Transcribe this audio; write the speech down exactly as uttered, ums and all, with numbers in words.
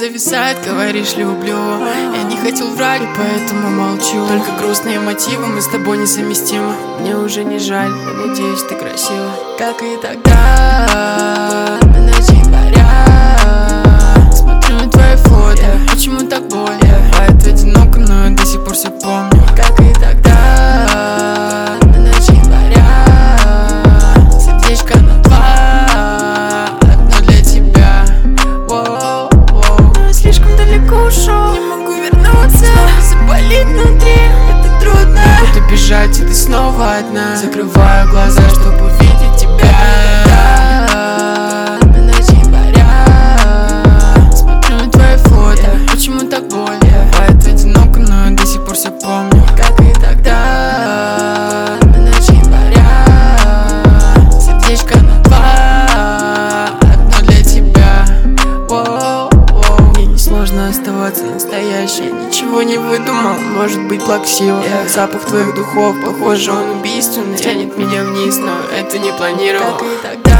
зависает, говоришь люблю. Я не хотел врать, поэтому молчу. Только грустные мотивы, мы с тобой несовместимы. Мне уже не жаль, я надеюсь, ты красива. Как и тогда, на ночь января. Смотрю на твои фото, почему так больно? Бывает одиноко, но я до сих пор все помню. Как и тогда, на ночь января. Сердечко на два, одно для тебя. Воу-воу. Слишком далеко ушел, не могу вернуться. Заболит внутри, это трудно. Я буду бежать, и ты снова одна. Закрываю глаза, чтобы увидеть тебя. На ночь января. Смотрю на твои фото, почему так больно? Бывает одиноко, но я до сих пор все помню. Как и тогда, на ночь января. Сердечко на два, одно для тебя. Воу-воу. Мне несложно оставаться настоящей. Ничего не выдумал, может быть плаксиво. Я запах твоих духов, похоже, он убийственный. Тянет меня вниз, но это не планировал. Как и тогда.